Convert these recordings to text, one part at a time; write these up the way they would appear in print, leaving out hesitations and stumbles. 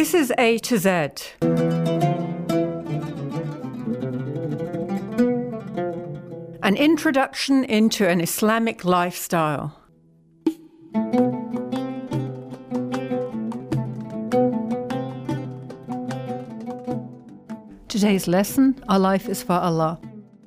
This is A to Z. An introduction into an Islamic lifestyle. Today's lesson, Our Life is for Allah.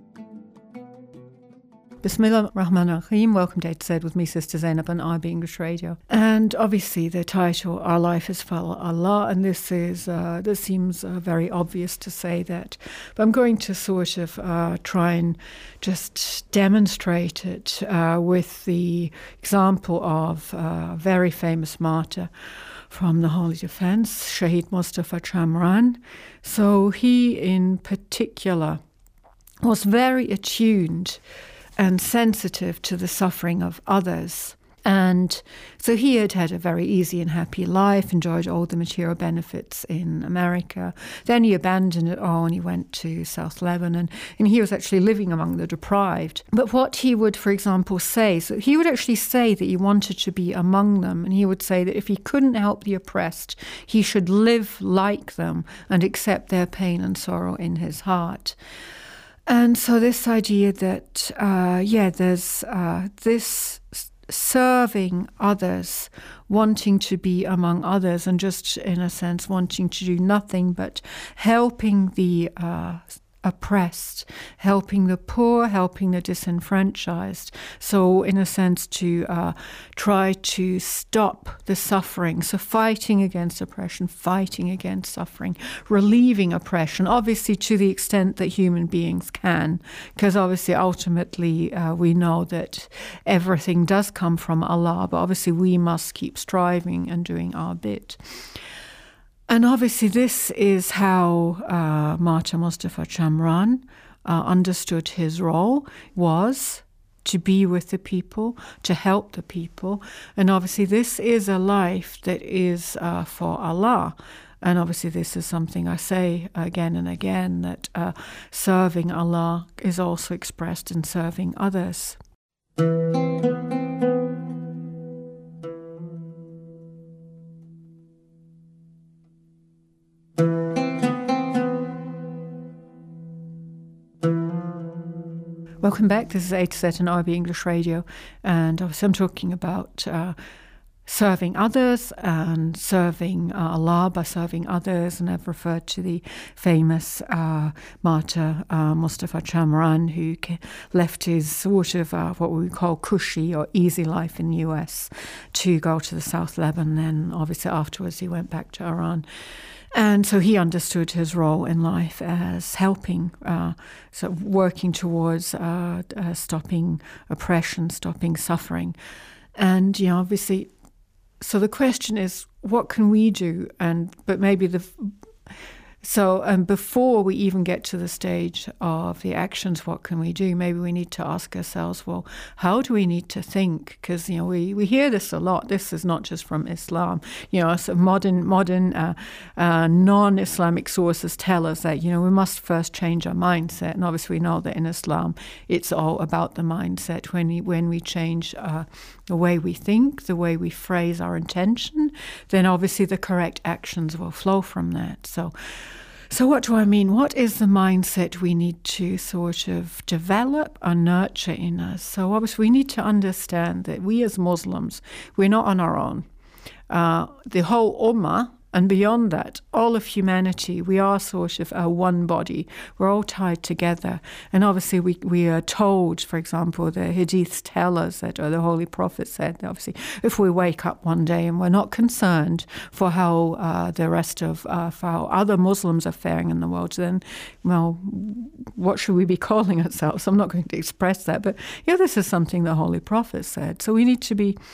Bismillah ar-Rahman ar-Rahim. Welcome to A to Z with me, Sister Zainab, on IB English Radio. And obviously the title, Our Life is for Allah, and this seems very obvious to say that, but I'm going to sort of try and just demonstrate it with the example of a very famous martyr from the Holy Defense, Shaheed Mustafa Chamran. So he in particular was very attuned and sensitive to the suffering of others. And so he had had a very easy and happy life, enjoyed all the material benefits in America. Then he abandoned it all and he went to South Lebanon, and he was actually living among the deprived. But what he would, for example, say, so he would actually say that he wanted to be among them, and he would say that if he couldn't help the oppressed, he should live like them and accept their pain and sorrow in his heart. And so this idea that, there's this serving others, wanting to be among others, and just in a sense wanting to do nothing but helping the oppressed, helping the poor, helping the disenfranchised. So in a sense to try to stop the suffering. So fighting against oppression, fighting against suffering, relieving oppression, obviously to the extent that human beings can, because obviously ultimately we know that everything does come from Allah, but obviously we must keep striving and doing our bit. And obviously this is how Martyr Mustafa Chamran understood his role, was to be with the people, to help the people. And obviously this is a life that is for Allah. And obviously this is something I say again and again, that serving Allah is also expressed in serving others. Welcome back. This is A to Z on IB English Radio, and obviously I'm talking about serving others and serving Allah by serving others, and I've referred to the famous martyr Mustafa Chamran, who left his sort of what we call cushy or easy life in the US to go to the South Lebanon, and obviously afterwards he went back to Iran. And so he understood his role in life as helping, so working towards stopping oppression, stopping suffering. And, obviously, so the question is, what can we do? But maybe before we even get to the stage of the actions, what can we do? Maybe we need to ask ourselves, well, how do we need to think? Because, we hear this a lot. This is not just from Islam. So modern non-Islamic sources tell us that, we must first change our mindset. And obviously we know that in Islam, it's all about the mindset. When we change the way we think, the way we phrase our intention, then obviously the correct actions will flow from that. So what do I mean? What is the mindset we need to sort of develop or nurture in us? So obviously we need to understand that we as Muslims, we're not on our own. The whole Ummah, and beyond that, all of humanity, we are sort of one body. We're all tied together. And obviously we are told, for example, the Hadiths tell us that, or the Holy Prophet said, that obviously, if we wake up one day and we're not concerned for how the rest of, for how other Muslims are faring in the world, then, well, what should we be calling ourselves? I'm not going to express that, but this is something the Holy Prophet said. So we need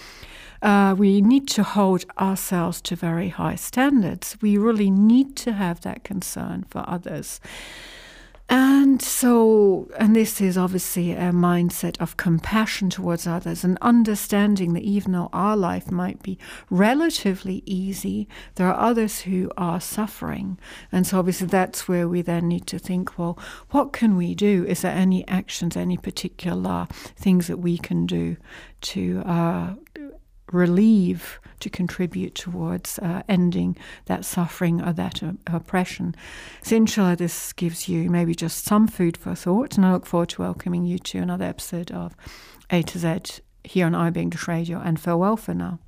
to hold ourselves to very high standards. We really need to have that concern for others. And this is obviously a mindset of compassion towards others, and understanding that even though our life might be relatively easy, there are others who are suffering. And so obviously that's where we then need to think, well, what can we do? Is there any actions, any particular things that we can do to relieve to contribute towards ending that suffering or that oppression. So inshallah, this gives you maybe just some food for thought, and I look forward to welcoming you to another episode of A to Z here on I Being English Radio, and farewell for now.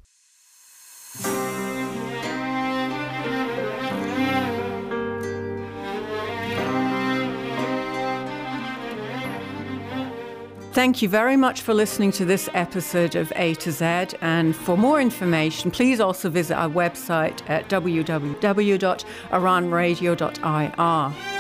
Thank you very much for listening to this episode of A to Z. And for more information, please also visit our website at www.iranradio.ir.